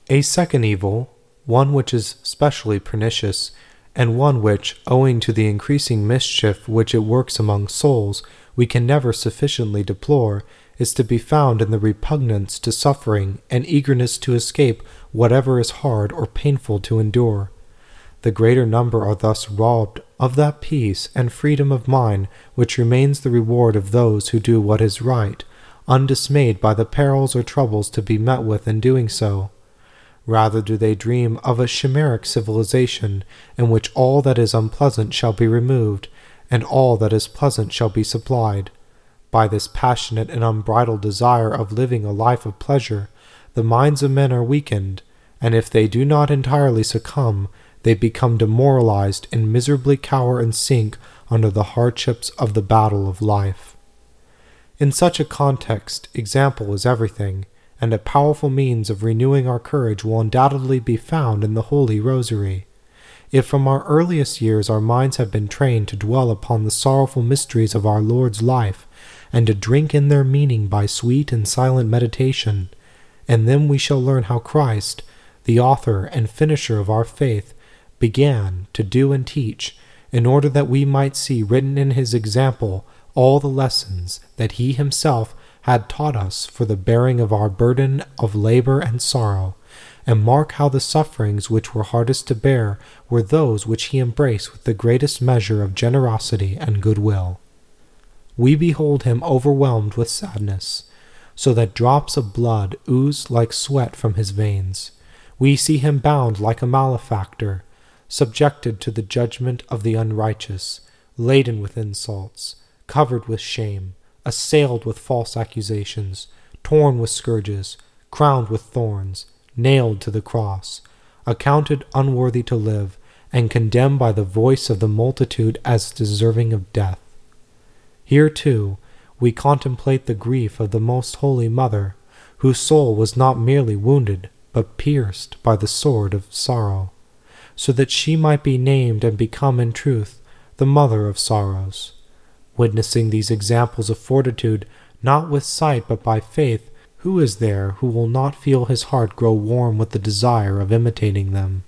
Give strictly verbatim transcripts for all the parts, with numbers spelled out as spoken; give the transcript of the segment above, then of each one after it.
A second evil, one which is specially pernicious, and one which, owing to the increasing mischief which it works among souls, we can never sufficiently deplore, is to be found in the repugnance to suffering and eagerness to escape whatever is hard or painful to endure. The greater number are thus robbed of that peace and freedom of mind which remains the reward of those who do what is right, undismayed by the perils or troubles to be met with in doing so. Rather do they dream of a chimeric civilization in which all that is unpleasant shall be removed, and all that is pleasant shall be supplied. By this passionate and unbridled desire of living a life of pleasure, the minds of men are weakened, and if they do not entirely succumb, they become demoralized and miserably cower and sink under the hardships of the battle of life. In such a context, example is everything, and a powerful means of renewing our courage will undoubtedly be found in the Holy Rosary. If from our earliest years our minds have been trained to dwell upon the sorrowful mysteries of our Lord's life, and to drink in their meaning by sweet and silent meditation, and then we shall learn how Christ, the author and finisher of our faith, began to do and teach, in order that we might see written in his example all the lessons that he himself had taught us for the bearing of our burden of labor and sorrow, and mark how the sufferings which were hardest to bear were those which he embraced with the greatest measure of generosity and goodwill. We behold him overwhelmed with sadness, so that drops of blood ooze like sweat from his veins. We see him bound like a malefactor, subjected to the judgment of the unrighteous, laden with insults, covered with shame, assailed with false accusations, torn with scourges, crowned with thorns, nailed to the cross, accounted unworthy to live, and condemned by the voice of the multitude as deserving of death. Here, too, we contemplate the grief of the Most Holy Mother, whose soul was not merely wounded, but pierced by the sword of sorrow, so that she might be named and become in truth the Mother of Sorrows. Witnessing these examples of fortitude, not with sight but by faith, who is there who will not feel his heart grow warm with the desire of imitating them?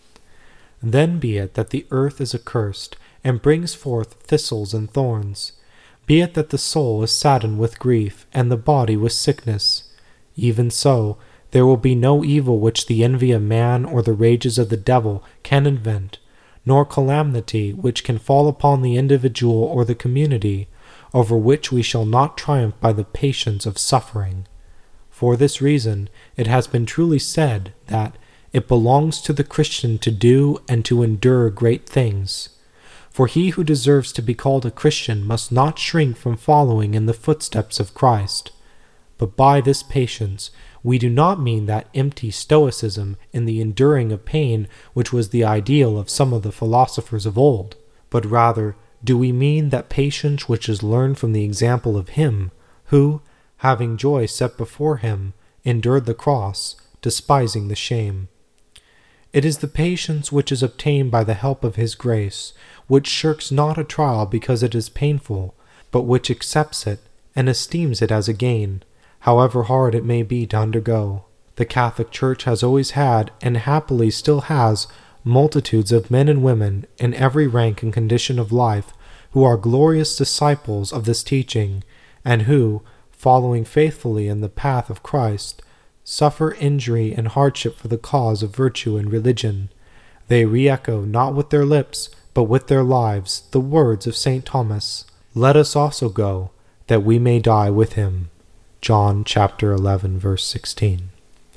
Then be it that the earth is accursed, and brings forth thistles and thorns. Be it that the soul is saddened with grief, and the body with sickness. Even so, there will be no evil which the envy of man or the rages of the devil can invent, nor calamity which can fall upon the individual or the community, over which we shall not triumph by the patience of suffering. For this reason, it has been truly said that it belongs to the Christian to do and to endure great things. For he who deserves to be called a Christian must not shrink from following in the footsteps of Christ. But by this patience, we do not mean that empty stoicism in the enduring of pain which was the ideal of some of the philosophers of old, but rather do we mean that patience which is learned from the example of him who, having joy set before him, endured the cross, despising the shame. It is the patience which is obtained by the help of his grace, which shirks not a trial because it is painful, but which accepts it and esteems it as a gain, however hard it may be to undergo. The Catholic Church has always had, and happily still has, multitudes of men and women in every rank and condition of life who are glorious disciples of this teaching, and who, following faithfully in the path of Christ, suffer injury and hardship for the cause of virtue and religion. They re-echo not with their lips, but with their lives, the words of Saint Thomas, "Let us also go, that we may die with him." John chapter eleven, verse sixteen.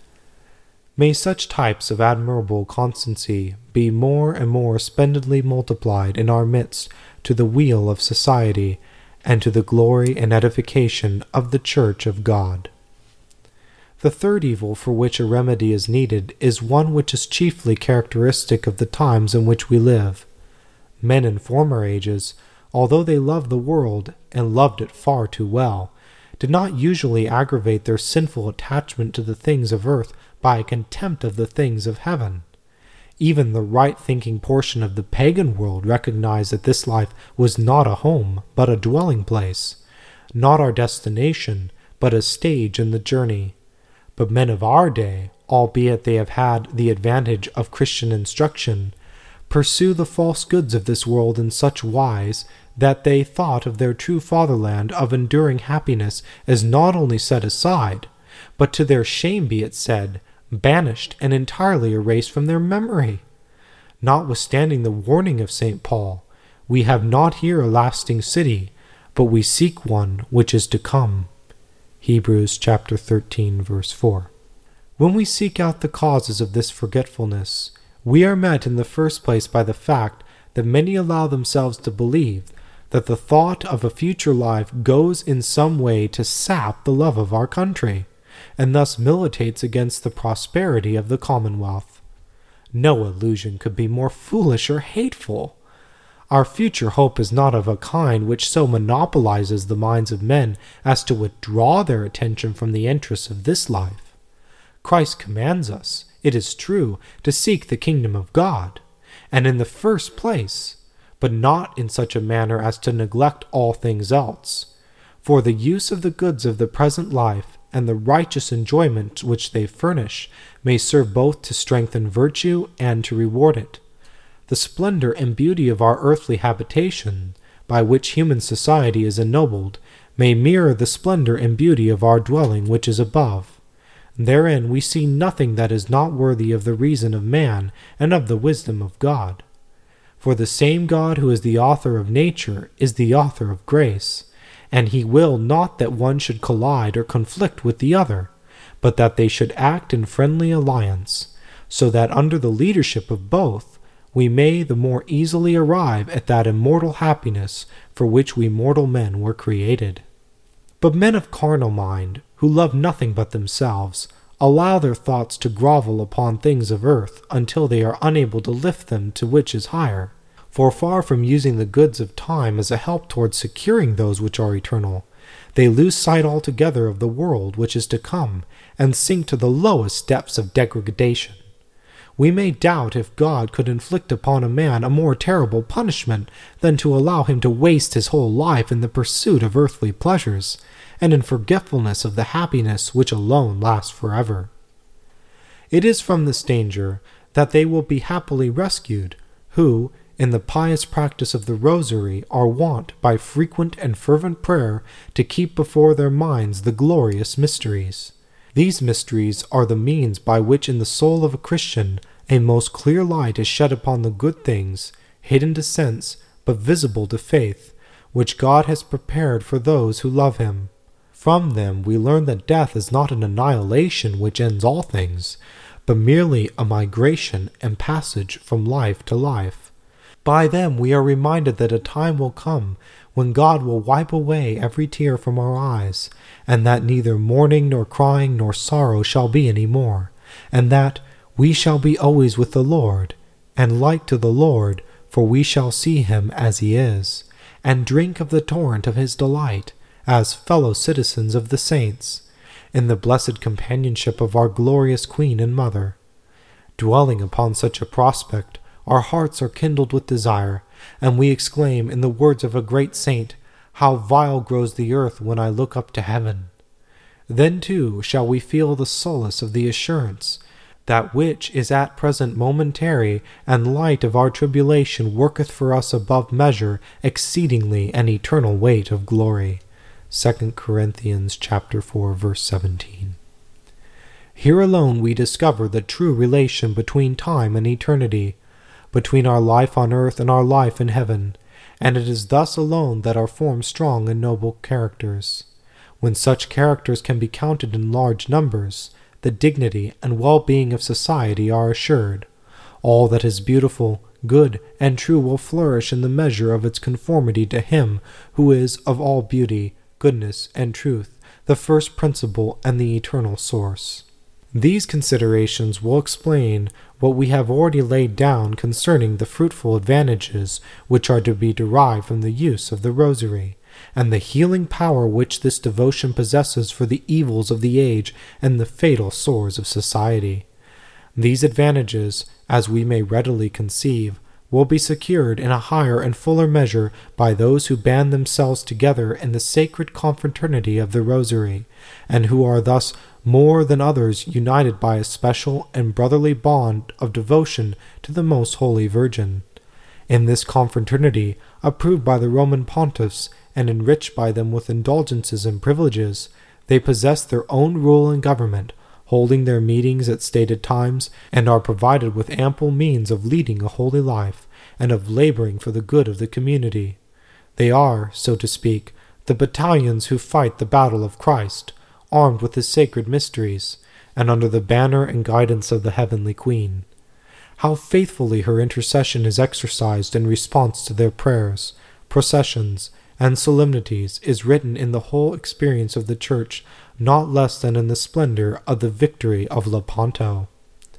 May such types of admirable constancy be more and more splendidly multiplied in our midst to the weal of society, and to the glory and edification of the Church of God. The third evil for which a remedy is needed is one which is chiefly characteristic of the times in which we live. Men in former ages, although they loved the world, and loved it far too well, did not usually aggravate their sinful attachment to the things of earth by a contempt of the things of heaven. Even the right-thinking portion of the pagan world recognized that this life was not a home, but a dwelling place, not our destination, but a stage in the journey. But men of our day, albeit they have had the advantage of Christian instruction, pursue the false goods of this world in such wise that they thought of their true fatherland of enduring happiness as not only set aside, but to their shame be it said, banished and entirely erased from their memory. Notwithstanding the warning of Saint Paul, we have not here a lasting city, but we seek one which is to come. Hebrews chapter thirteen, verse four. When we seek out the causes of this forgetfulness, we are met in the first place by the fact that many allow themselves to believe that the thought of a future life goes in some way to sap the love of our country, and thus militates against the prosperity of the Commonwealth. No illusion could be more foolish or hateful. Our future hope is not of a kind which so monopolizes the minds of men as to withdraw their attention from the interests of this life. Christ commands us, it is true, to seek the kingdom of God, and in the first place, but not in such a manner as to neglect all things else. For the use of the goods of the present life and the righteous enjoyment which they furnish may serve both to strengthen virtue and to reward it. The splendor and beauty of our earthly habitation, by which human society is ennobled, may mirror the splendor and beauty of our dwelling which is above. Therein we see nothing that is not worthy of the reason of man and of the wisdom of God. For the same God who is the author of nature is the author of grace, and he will not that one should collide or conflict with the other, but that they should act in friendly alliance, so that under the leadership of both we may the more easily arrive at that immortal happiness for which we mortal men were created. But men of carnal mind, who love nothing but themselves, allow their thoughts to grovel upon things of earth until they are unable to lift them to which is higher. For far from using the goods of time as a help towards securing those which are eternal, they lose sight altogether of the world which is to come, and sink to the lowest depths of degradation. We may doubt if God could inflict upon a man a more terrible punishment than to allow him to waste his whole life in the pursuit of earthly pleasures, and in forgetfulness of the happiness which alone lasts forever. It is from this danger that they will be happily rescued, who, in the pious practice of the Rosary, are wont, by frequent and fervent prayer, to keep before their minds the glorious mysteries. These mysteries are the means by which in the soul of a Christian a most clear light is shed upon the good things, hidden to sense, but visible to faith, which God has prepared for those who love him. From them we learn that death is not an annihilation which ends all things, but merely a migration and passage from life to life. By them we are reminded that a time will come when God will wipe away every tear from our eyes, and that neither mourning nor crying nor sorrow shall be any more, and that we shall be always with the Lord, and like to the Lord, for we shall see him as he is, and drink of the torrent of his delight, as fellow citizens of the saints, in the blessed companionship of our glorious Queen and Mother. Dwelling upon such a prospect, our hearts are kindled with desire, and we exclaim in the words of a great saint, "How vile grows the earth when I look up to heaven!" Then too shall we feel the solace of the assurance, that which is at present momentary and light of our tribulation worketh for us above measure exceedingly an eternal weight of glory. Second Corinthians chapter four, verse seventeen. Here alone we discover the true relation between time and eternity, between our life on earth and our life in heaven, and it is thus alone that are formed strong and noble characters. When such characters can be counted in large numbers, the dignity and well-being of society are assured. All that is beautiful, good, and true will flourish in the measure of its conformity to him who is of all beauty, goodness, and truth, the first principle and the eternal source. These considerations will explain what we have already laid down concerning the fruitful advantages which are to be derived from the use of the Rosary, and the healing power which this devotion possesses for the evils of the age and the fatal sores of society. These advantages, as we may readily conceive, will be secured in a higher and fuller measure by those who band themselves together in the sacred confraternity of the Rosary, and who are thus more than others united by a special and brotherly bond of devotion to the Most Holy Virgin. In this confraternity, approved by the Roman pontiffs and enriched by them with indulgences and privileges, they possess their own rule and government, holding their meetings at stated times, and are provided with ample means of leading a holy life, and of laboring for the good of the community. They are, so to speak, the battalions who fight the battle of Christ, armed with his sacred mysteries, and under the banner and guidance of the heavenly Queen. How faithfully her intercession is exercised in response to their prayers, processions, and solemnities is written in the whole experience of the Church, not less than in the splendor of the victory of Lepanto.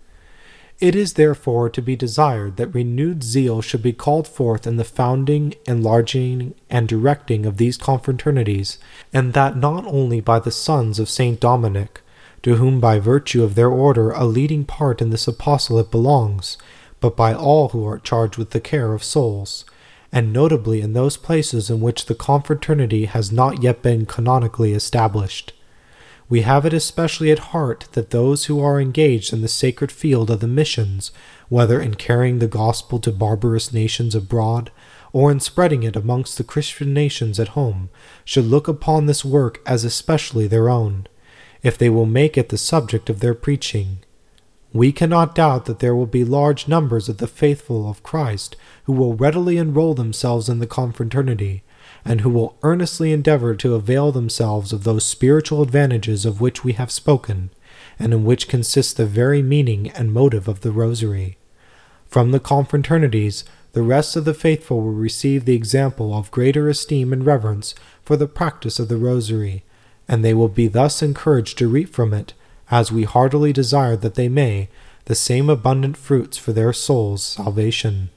It is therefore to be desired that renewed zeal should be called forth in the founding, enlarging, and directing of these confraternities, and that not only by the sons of Saint Dominic, to whom by virtue of their order a leading part in this apostolate belongs, but by all who are charged with the care of souls, and notably in those places in which the confraternity has not yet been canonically established. We have it especially at heart that those who are engaged in the sacred field of the missions, whether in carrying the gospel to barbarous nations abroad, or in spreading it amongst the Christian nations at home, should look upon this work as especially their own, if they will make it the subject of their preaching. We cannot doubt that there will be large numbers of the faithful of Christ who will readily enroll themselves in the confraternity, and who will earnestly endeavor to avail themselves of those spiritual advantages of which we have spoken, and in which consists the very meaning and motive of the Rosary. From the confraternities, the rest of the faithful will receive the example of greater esteem and reverence for the practice of the Rosary, and they will be thus encouraged to reap from it, as we heartily desire that they may, the same abundant fruits for their souls' salvation.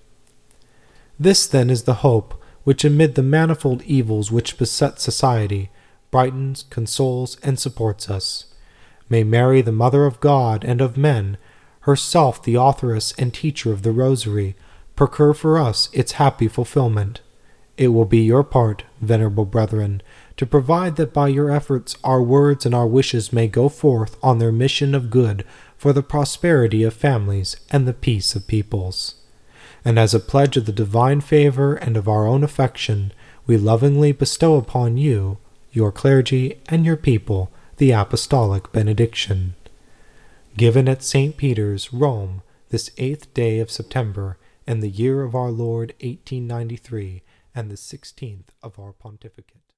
This then is the hope which, amid the manifold evils which beset society, brightens, consoles, and supports us. May Mary, the Mother of God and of men, herself the authoress and teacher of the Rosary, procure for us its happy fulfillment. It will be your part, venerable brethren, to provide that by your efforts our words and our wishes may go forth on their mission of good for the prosperity of families and the peace of peoples. And as a pledge of the divine favor and of our own affection, we lovingly bestow upon you, your clergy, and your people the apostolic benediction. Given at Saint Peter's, Rome, this eighth day of September, in the year of our Lord eighteen ninety-three, and the sixteenth of our pontificate.